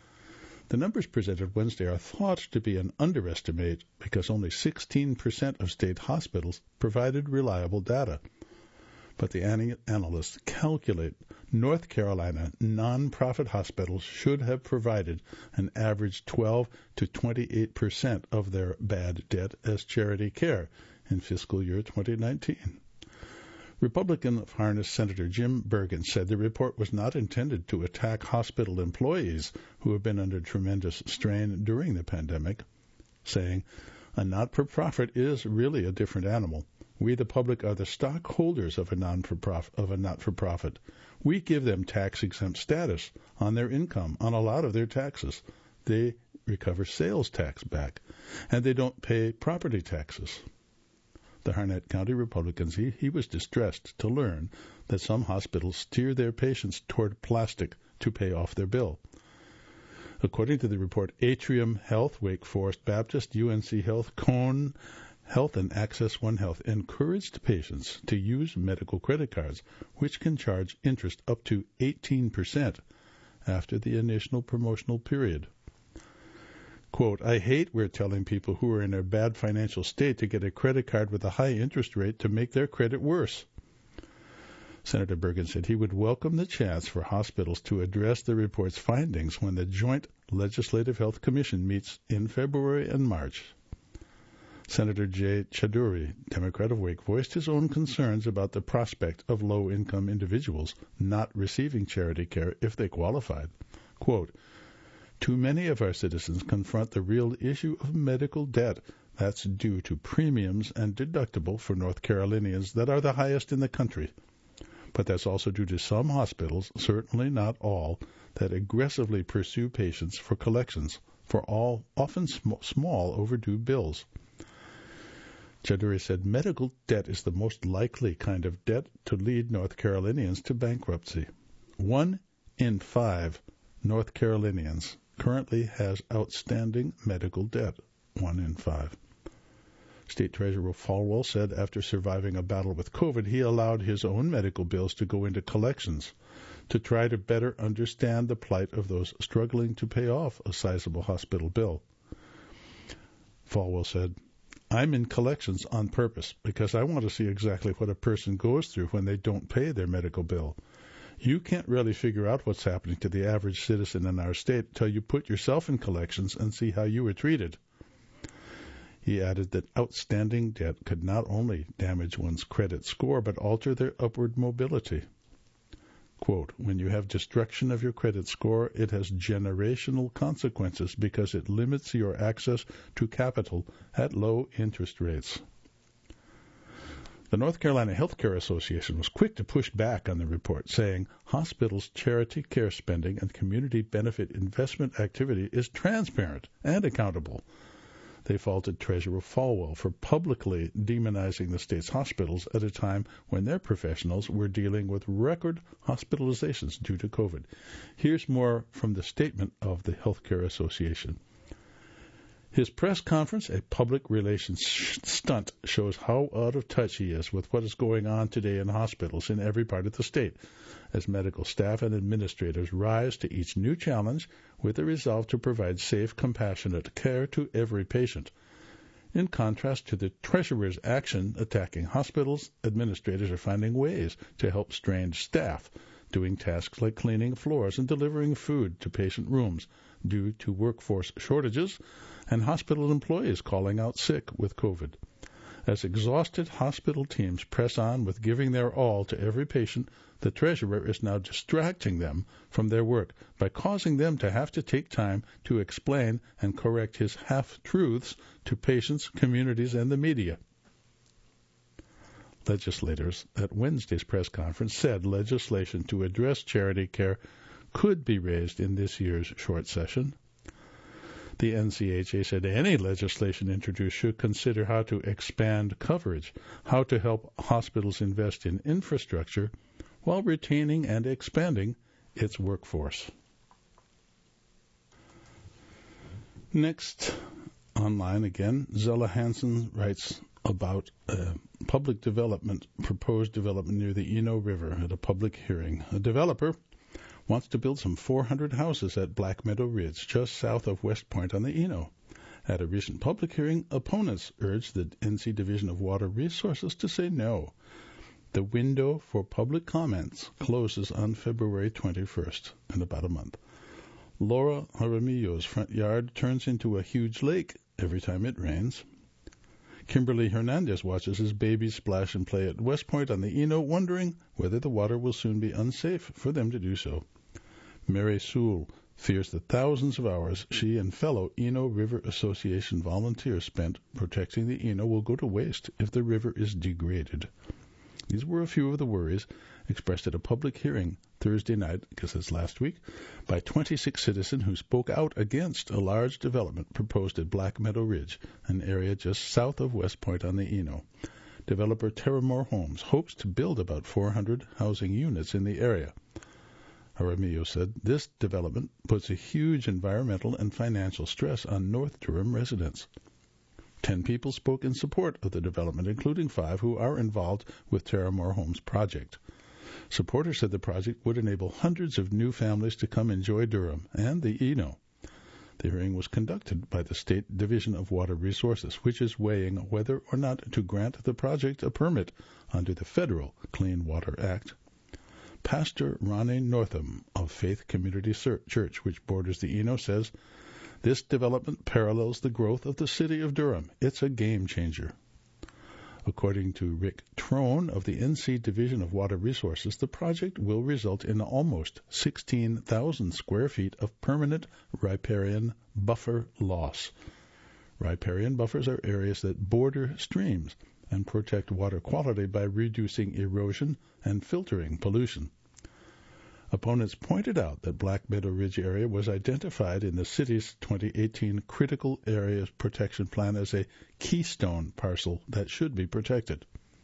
The numbers presented Wednesday are thought to be an underestimate because only sixteen percent of state hospitals provided reliable data. But the analysts calculate North Carolina nonprofit hospitals should have provided an average twelve to twenty-eight percent of their bad debt as charity care in fiscal year twenty nineteen. Republican of Harness Senator Jim Bergen said the report was not intended to attack hospital employees who have been under tremendous strain during the pandemic, saying, a not-for-profit is really a different animal. We, the public, are the stockholders of a non-for-profit, of a not-for-profit. We give them tax-exempt status on their income, on a lot of their taxes. They recover sales tax back, and they don't pay property taxes. The Harnett County Republicans, he, he was distressed to learn that some hospitals steer their patients toward plastic to pay off their bill. According to the report, Atrium Health, Wake Forest Baptist, U N C Health, Cone Health, and Access One Health encouraged patients to use medical credit cards, which can charge interest up to eighteen percent after the initial promotional period. Quote, I hate we're telling people who are in a bad financial state to get a credit card with a high interest rate to make their credit worse. Senator Bergen said he would welcome the chance for hospitals to address the report's findings when the Joint Legislative Health Commission meets in February and March. Senator Jay Chaduri, Democrat of Wake, voiced his own concerns about the prospect of low-income individuals not receiving charity care if they qualified. Quote, too many of our citizens confront the real issue of medical debt that's due to premiums and deductible for North Carolinians that are the highest in the country. But that's also due to some hospitals, certainly not all, that aggressively pursue patients for collections for all often sm- small overdue bills. Chaduri said medical debt is the most likely kind of debt to lead North Carolinians to bankruptcy. One in five North Carolinians currently has outstanding medical debt, one in five. State Treasurer Folwell said after surviving a battle with COVID, he allowed his own medical bills to go into collections to try to better understand the plight of those struggling to pay off a sizable hospital bill. Folwell said, I'm in collections on purpose because I want to see exactly what a person goes through when they don't pay their medical bill. You can't really figure out what's happening to the average citizen in our state until you put yourself in collections and see how you were treated. He added that outstanding debt could not only damage one's credit score but alter their upward mobility. Quote, when you have destruction of your credit score, it has generational consequences because it limits your access to capital at low interest rates. The North Carolina Healthcare Association was quick to push back on the report, saying hospitals' charity care spending and community benefit investment activity is transparent and accountable. They faulted Treasurer Falwell for publicly demonizing the state's hospitals at a time when their professionals were dealing with record hospitalizations due to COVID. Here's more from the statement of the Healthcare Association. His press conference, a public relations stunt, shows how out of touch he is with what is going on today in hospitals in every part of the state, as medical staff and administrators rise to each new challenge with the resolve to provide safe, compassionate care to every patient. In contrast to the Treasurer's action attacking hospitals, administrators are finding ways to help strained staff, doing tasks like cleaning floors and delivering food to patient rooms due to workforce shortages and hospital employees calling out sick with COVID. As exhausted hospital teams press on with giving their all to every patient, the Treasurer is now distracting them from their work by causing them to have to take time to explain and correct his half-truths to patients, communities, and the media. Legislators at Wednesday's press conference said legislation to address charity care could be raised in this year's short session. The N C H A said any legislation introduced should consider how to expand coverage, how to help hospitals invest in infrastructure while retaining and expanding its workforce. Next, online again, Zella Hansen writes about uh, public development, proposed development near the Eno River at a public hearing. A developer wants to build some four hundred houses at Black Meadow Ridge, just south of West Point on the Eno. At a recent public hearing, opponents urged the N C Division of Water Resources to say no. The window for public comments closes on February twenty-first, in about a month. Laura Jaramillo's front yard turns into a huge lake every time it rains. Kimberly Hernandez watches his babies splash and play at West Point on the Eno, wondering whether the water will soon be unsafe for them to do so. Mary Sewell fears the thousands of hours she and fellow Eno River Association volunteers spent protecting the Eno will go to waste if the river is degraded. These were a few of the worries expressed at a public hearing Thursday night, because it's last week, by twenty-six citizens who spoke out against a large development proposed at Black Meadow Ridge, an area just south of West Point on the Eno. Developer Terramore Homes hopes to build about four hundred housing units in the area. Jaramillo said this development puts a huge environmental and financial stress on North Durham residents. Ten people spoke in support of the development, including five who are involved with Terramore Homes project. Supporters said the project would enable hundreds of new families to come enjoy Durham and the Eno. The hearing was conducted by the State Division of Water Resources, which is weighing whether or not to grant the project a permit under the federal Clean Water Act. Pastor Ronnie Northam of Faith Community Church, which borders the Eno, says, this development parallels the growth of the city of Durham. It's a game changer. According to Rick Trone of the N C Division of Water Resources, the project will result in almost sixteen thousand square feet of permanent riparian buffer loss. Riparian buffers are areas that border streams and protect water quality by reducing erosion and filtering pollution. Opponents pointed out that Black Meadow Ridge area was identified in the city's twenty eighteen Critical Areas Protection Plan as a keystone parcel that should be protected.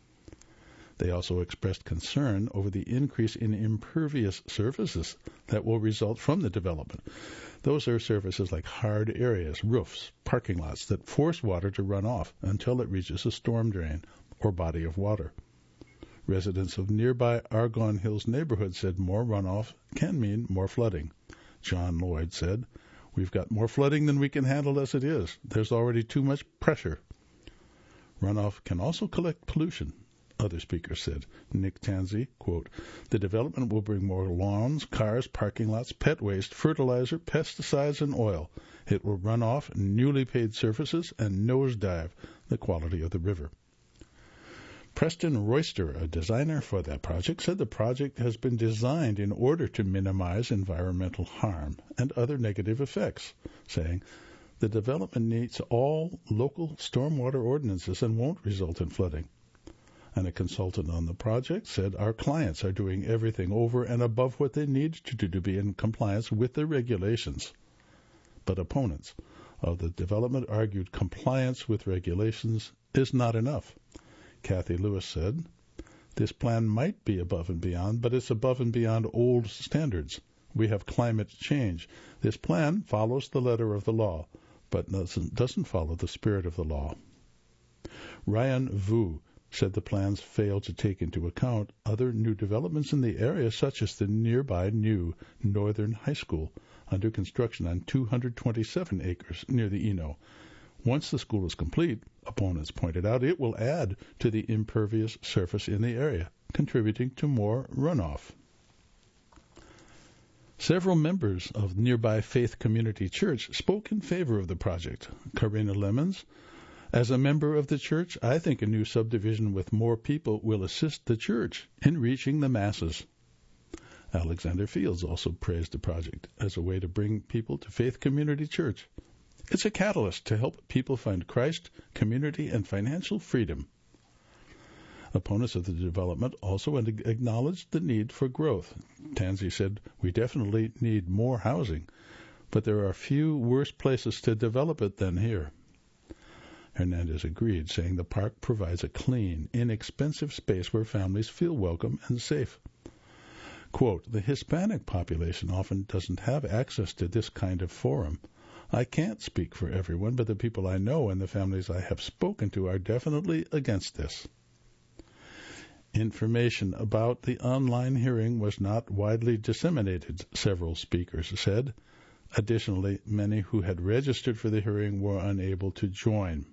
They also expressed concern over the increase in impervious surfaces that will result from the development. Those are surfaces like hard areas, roofs, parking lots that force water to run off until it reaches a storm drain or body of water. Residents of nearby Argonne Hills neighborhood said more runoff can mean more flooding. John Lloyd said, we've got more flooding than we can handle as it is. There's already too much pressure. Runoff can also collect pollution, other speakers said. Nick Tansey, quote, the development will bring more lawns, cars, parking lots, pet waste, fertilizer, pesticides, and oil. It will run off newly paved surfaces and nosedive the quality of the river. Preston Royster, a designer for that project, said the project has been designed in order to minimize environmental harm and other negative effects, saying the development meets all local stormwater ordinances and won't result in flooding. And a consultant on the project said our clients are doing everything over and above what they need to do to be in compliance with the regulations. But opponents of the development argued compliance with regulations is not enough. Kathy Lewis said, this plan might be above and beyond, but it's above and beyond old standards. We have climate change. This plan follows the letter of the law, but doesn't, doesn't follow the spirit of the law. Ryan Vu said the plans fail to take into account other new developments in the area, such as the nearby new Northern High School, under construction on two hundred twenty-seven acres near the Eno. Once the school is complete, opponents pointed out, it will add to the impervious surface in the area, contributing to more runoff. Several members of nearby Faith Community Church spoke in favor of the project. Karina Lemons, as a member of the church, I think a new subdivision with more people will assist the church in reaching the masses. Alexander Fields also praised the project as a way to bring people to Faith Community Church. It's a catalyst to help people find Christ, community, and financial freedom. Opponents of the development also acknowledged the need for growth. Tansey said, we definitely need more housing, but there are few worse places to develop it than here. Hernandez agreed, saying the park provides a clean, inexpensive space where families feel welcome and safe. Quote, the Hispanic population often doesn't have access to this kind of forum. I can't speak for everyone, but the people I know and the families I have spoken to are definitely against this. Information about the online hearing was not widely disseminated, several speakers said. Additionally, many who had registered for the hearing were unable to join.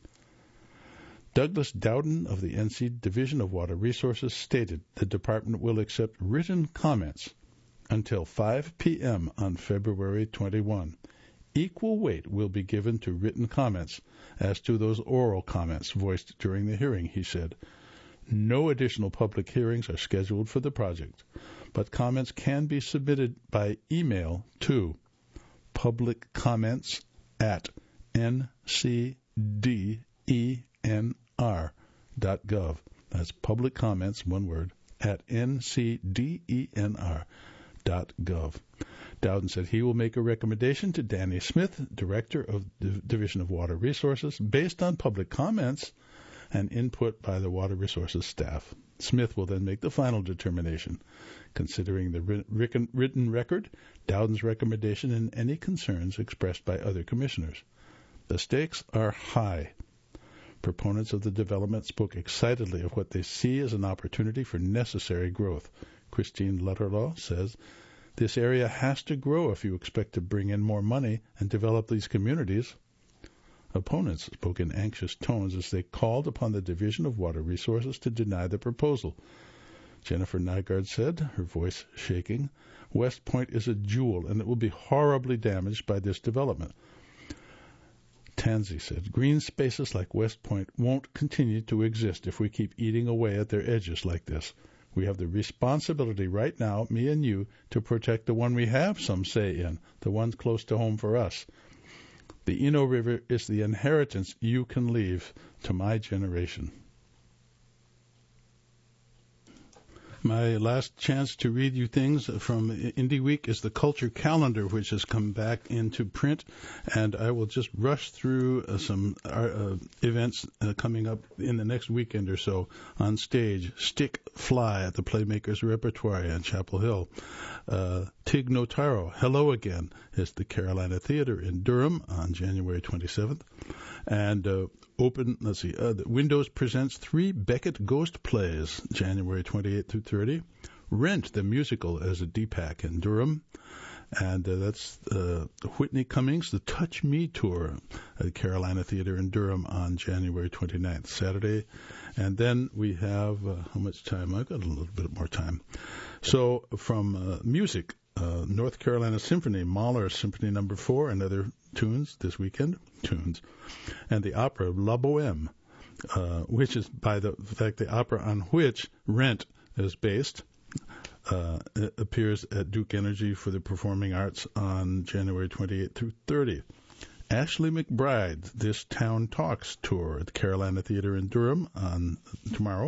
Douglas Dowden of the N C Division of Water Resources stated the department will accept written comments until five p.m. on February twenty-first. Equal weight will be given to written comments as to those oral comments voiced during the hearing, he said. No additional public hearings are scheduled for the project, but comments can be submitted by email to public comments at n c d e n r dot gov. That's public comments, one word, at n c d e n r dot gov. Dowden said he will make a recommendation to Danny Smith, Director of the Division of Water Resources, based on public comments and input by the Water Resources staff. Smith will then make the final determination, considering the written record, Dowden's recommendation, and any concerns expressed by other commissioners. The stakes are high. Proponents of the development spoke excitedly of what they see as an opportunity for necessary growth. Christine Lutterlaw says, this area has to grow if you expect to bring in more money and develop these communities. Opponents spoke in anxious tones as they called upon the Division of Water Resources to deny the proposal. Jennifer Nygaard said, her voice shaking, West Point is a jewel and it will be horribly damaged by this development. Tansey said, green spaces like West Point won't continue to exist if we keep eating away at their edges like this. We have the responsibility right now, me and you, to protect the one we have some say in, the ones close to home for us. The Eno River is the inheritance you can leave to my generation. My last chance to read you things from Indie Week is the Culture Calendar, which has come back into print, and I will just rush through uh, some uh, events uh, coming up in the next weekend or so on stage. Stick Fly at the Playmakers Repertoire in Chapel Hill. Uh, Tig Notaro, Hello Again, is the Carolina Theater in Durham on January twenty-seventh. And uh, open, let's see, uh, Windows presents three Beckett Ghost plays, January twenty-eighth through thirty. Rent, the musical, as a D PAC in Durham. And uh, that's uh, Whitney Cummings, the Touch Me Tour at Carolina Theater in Durham on January twenty-ninth, Saturday. And then we have, uh, how much time? I've got a little bit more time. So from uh, music, uh, North Carolina Symphony, Mahler Symphony Number Four, and other tunes this weekend, tunes, and the opera La Bohème, uh, which is, by the fact, the opera on which Rent is based, uh, appears at Duke Energy for the Performing Arts on January twenty-eighth through thirtieth. Ashley McBride, This Town Talks tour at the Carolina Theater in Durham on tomorrow.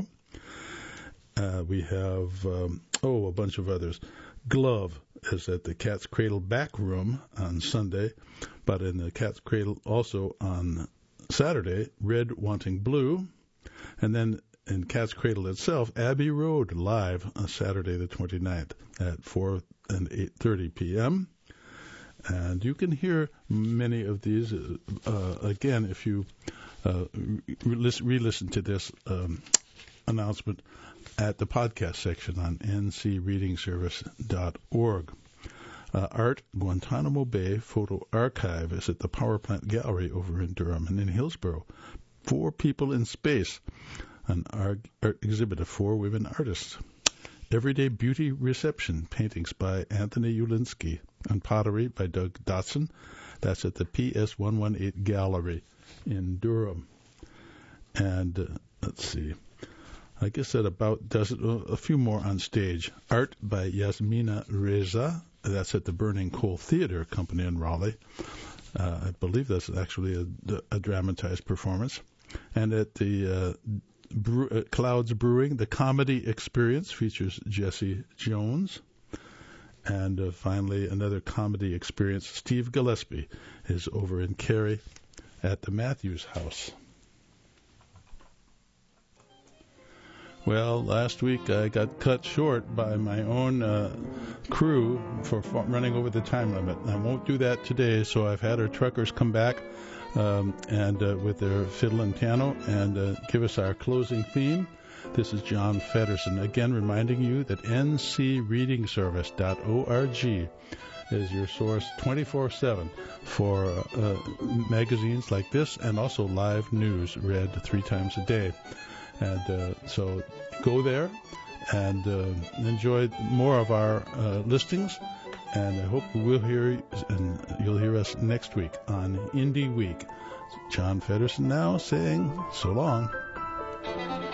Uh, we have, um, oh, a bunch of others. Glove is at the Cat's Cradle Back Room on Sunday, but in the Cat's Cradle also on Saturday, Red Wanting Blue. And then in Cat's Cradle itself, Abbey Road live on Saturday the twenty-ninth at four and eight thirty p.m. And you can hear many of these, uh, again, if you uh, re-listen to this um, announcement at the podcast section on n c reading service dot org. Uh, Art Guantanamo Bay Photo Archive is at the Power Plant Gallery over in Durham and in Hillsborough. Four People in Space, an art, art exhibit of four women artists. Everyday Beauty Reception, paintings by Anthony Ulinsky, and pottery by Doug Dotson. That's at the P S one eighteen Gallery in Durham. And uh, let's see, I guess that about does it. A few more on stage. Art by Yasmina Reza. That's at the Burning Coal Theater Company in Raleigh. Uh, I believe that's actually a, a dramatized performance. And at the uh, Brew, uh, Clouds Brewing, the Comedy Experience features Jesse Jones. And uh, finally, another comedy experience. Steve Gillespie is over in Cary at the Matthews House. Well, last week I got cut short by my own uh, crew for fa- running over the time limit. I won't do that today, so I've had our truckers come back um, and uh, with their fiddle and piano and uh, give us our closing theme. This is John Feddersen, again reminding you that n c reading service dot org is your source twenty-four seven for uh, magazines like this and also live news read three times a day. And uh, so go there and uh, enjoy more of our uh, listings. And I hope we'll hear and you'll hear us next week on Indie Week. John Feddersen now saying so long.